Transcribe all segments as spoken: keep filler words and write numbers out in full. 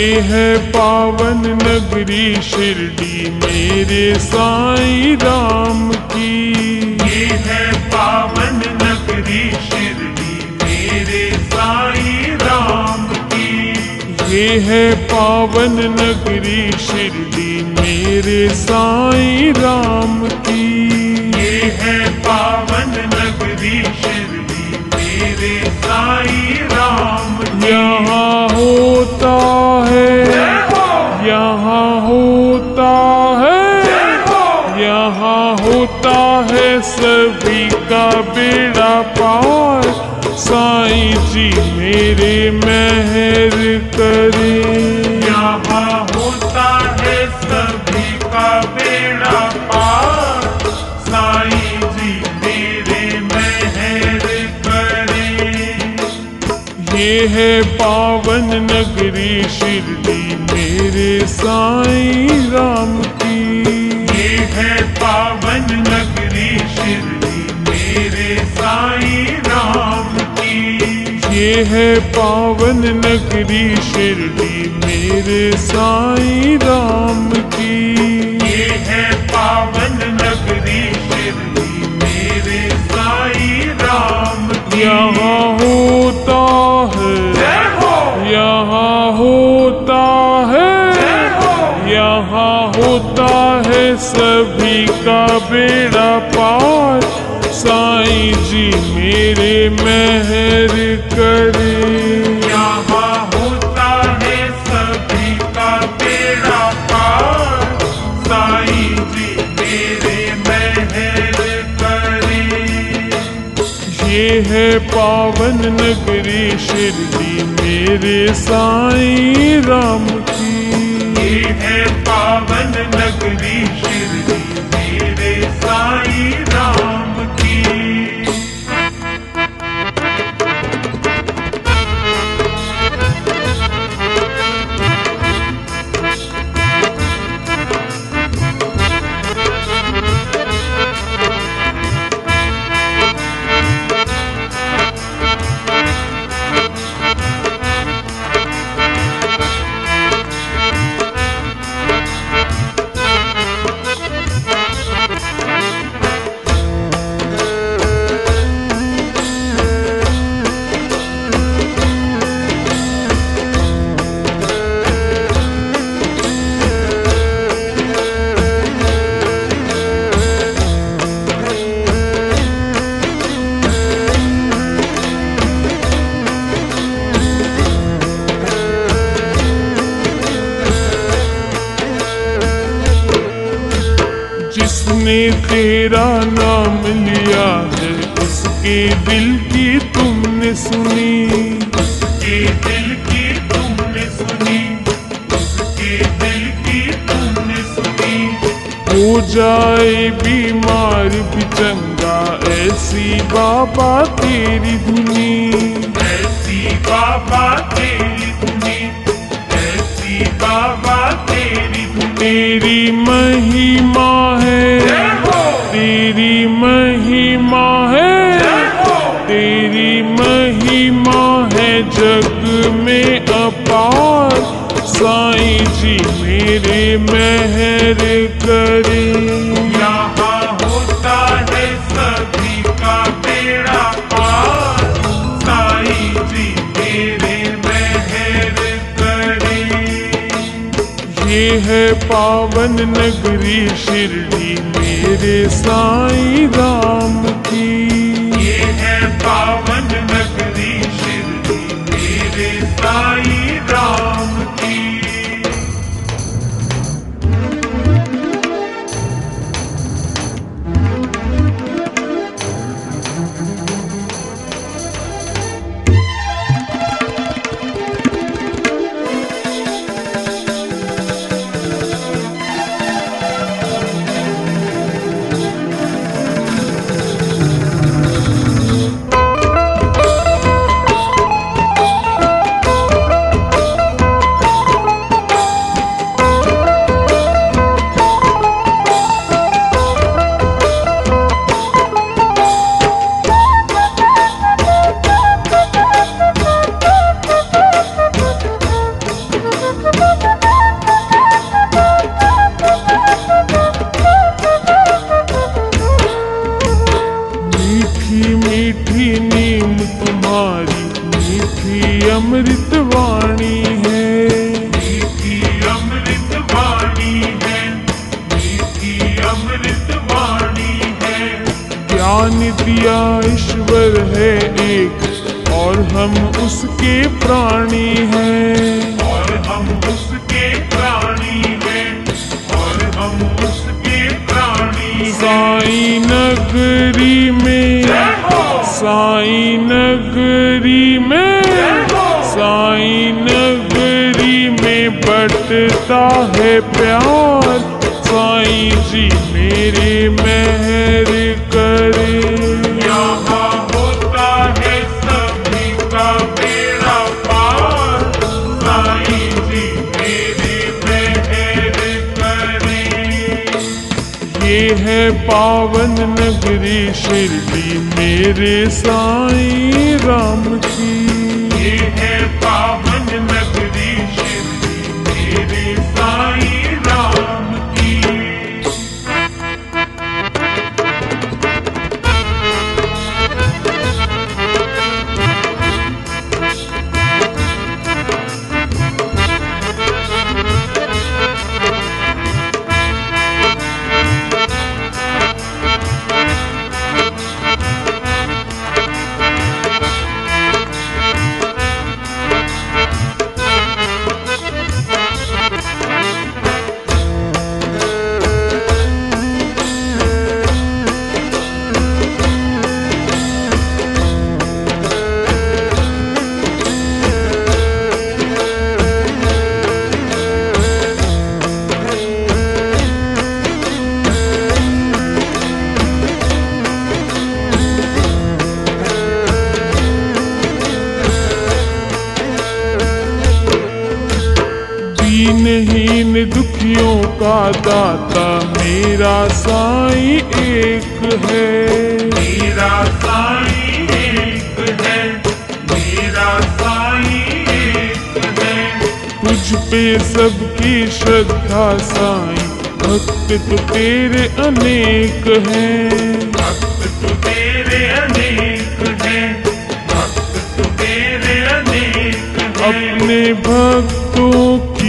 ये है पावन नगरी शिरडी मेरे साईं राम की। ये है पावन नगरी शिरडी मेरे साईं राम की। ये है पावन नगरी शिरडी मेरे साईं राम की। ये है पावन नगरी शिरडी मेरे साईं राम की। यहाँ होता है, यहाँ होता है, यहाँ होता है सभी का बेड़ा पार। साईं जी मेरे मेहर करें। यहाँ होता है सभी का बेड़ा पार। साईं जी मेरे मेहर करें। ये है पावन नगरी शिरडी मेरे साईं राम की। ये है पावन नगरी शिरडी मेरे साईं राम की। ये है पावन नगरी शिरडी मेरे साईं राम की। ये है पावन नगरी शिरडी मेरे साईं राम की। यहाँ होता है, यहाँ होता है, यहाँ होता है सभी का बेड़ा पार। साईं जी मेरे मेहर करें। यहाँ होता है सभी का बेड़ा पार। साईं जी मेरे मेहर करें। ये है पावन नगरी शिरडी मेरे साईं राम की। ये है पावन नगरी शिरडी मेरे साईं राम की। जिसने तेरा नाम लिया है उसके दिल की तुमने सुनी। उसके दिल की तुमने सुनी। उसके दिल की तुमने सुनी। हो जाए बीमार भी चंगा ऐसी बाबा तेरी धुनी। ऐसी बाबा तेरी धुनी। ऐसी बाबा तेरी धुनी। तेरी महिमा है, तेरी महिमा है, तेरी महिमा है जग में अपार। साईं जी मेरे मेहर करें। यहाँ होता है सभी का बेड़ा पार। साईं जी मेरे मेहर करें। ये है पावन नगरी शिरडी मेरे साईं राम की। ये है पावन नगरी शिरडी मेरे साईं राम की। मीठी नीम तुम्हारी मीठी अमृत वाणी है। मीठी अमृत वाणी है, मीठी अमृत वाणी है। ज्ञान दिया ईश्वर है एक और हम उसके प्राणी हैं। और हम उसके प्राणी हैं, और हम उसके प्राणी। साईं नगरी में, साईं नगरी में, साईं नगरी में बटता है प्यार। साईं जी मेरे मेहर करे। यहाँ होता है सभी का बेड़ा पार। साईं जी मेरे मेहर करें। ये है पावन नगरी शिरडी मेरे साईं राम की। ये है पावन नगरी शिरडी मेरे साईं राम की। दीनहीन दुखियों का दाता मेरा साईं एक है। मेरा साईं एक है, मेरा साईं एक है। तुझ पे सबकी श्रद्धा साईं भक्त तो तेरे अनेक हैं। भक्त तो तेरे अनेक हैं, भक्त तो तेरे अनेक हैं। अपने भक्तों की,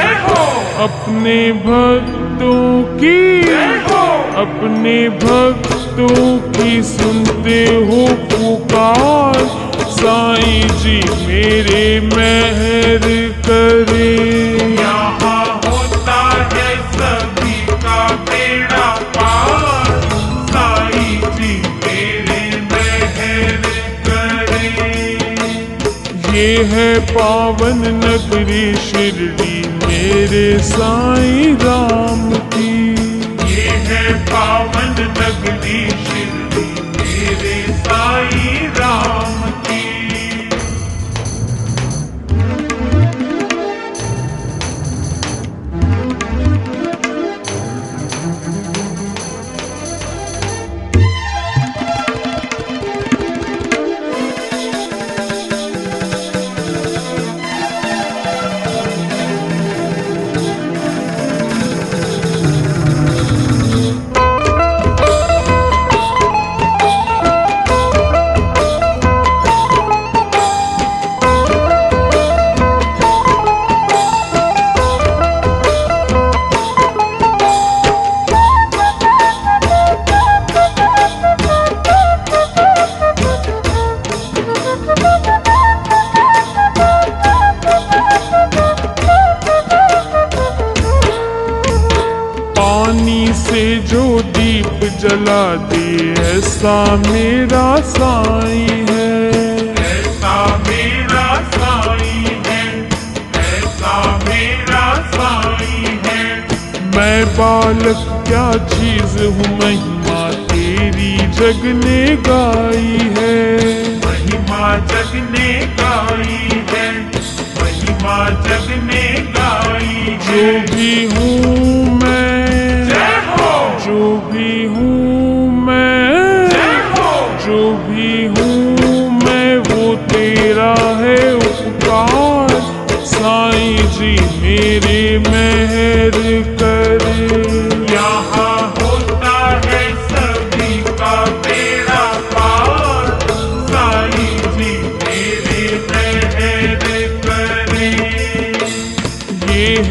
अपने भक्तों की, अपने भक्तों की सुनते हो पुकार। साईं जी मेरे मेहर करे। यहाँ होता है सभी का बेड़ा पार। साईं जी मेरे मेहर करें। ये है पावन नगरी शिरडी मेरे साईं राम की। ये है पावन नगरी शिरडी मेरे साईं राम की। पानी से जो दीप जला दे ऐसा मेरा साईं है। ऐसा मेरा साईं है, ऐसा मेरा साईं है। मैं बालक क्या चीज हूँ महिमा तेरी जग ने गाई है। महिमा जग ने गाई है, महिमा जग ने गाई है। जो भी हूँ मैं, जो भी हूँ मैं, जो भी हूँ मैं वो तेरा है उपकार। साईं जी मेरे मेहर करे। यहाँ होता है सभी का बेड़ा पार।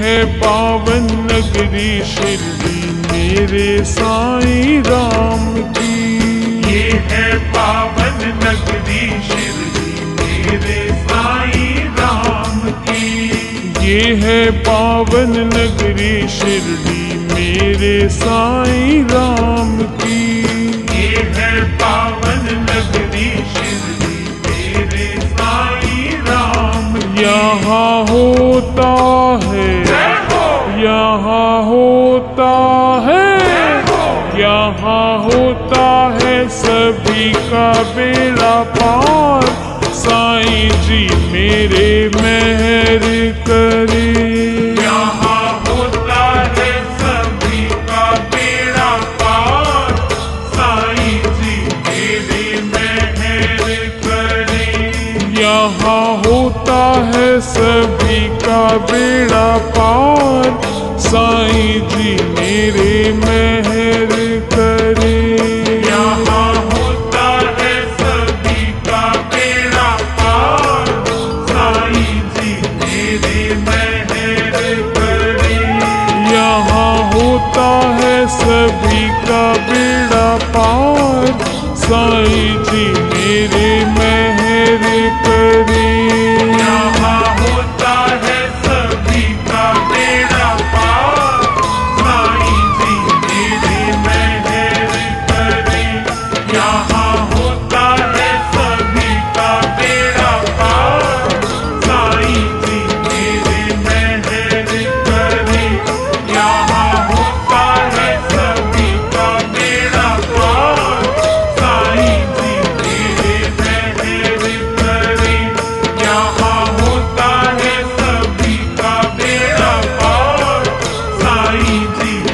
है पावन नगरी शिरडी मेरे साईं राम की। ये है पावन नगरी शिरडी मेरे साईं राम की। ये है पावन नगरी शिरडी मेरे साईं राम की। ये है पावन नगरी शिरडी मेरे साईं राम की। यहाँ होता है, यहाँ होता है, यहाँ होता है सभी का बेड़ा पार। साईं जी मेरे मेहर करे। यहाँ होता है सभी का बेड़ा पार। साईं जी मेरे मेहर करे। यहाँ होता है सभी का बेड़ा पार। साईं जी मेरे मेहर करे। यहाँ होता है सभी का बेड़ा पार। साईं जी मेरे मेहर करे। यहाँ होता है सभी का बेड़ा पार। साईं जी मेरे मेहर करे। यहाँ होता है सभी का बेड़ा पार। साईं जी मेरे मेहर करे। यहाँ होता है सभी का बेड़ा पार। साईं जी मेरे मेहर करे। यहाँ होता है सभी का बेड़ा पार। साईं जी मेरे मेहर करे। यहाँ होता है सभी का बेड़ा पार। साईं जी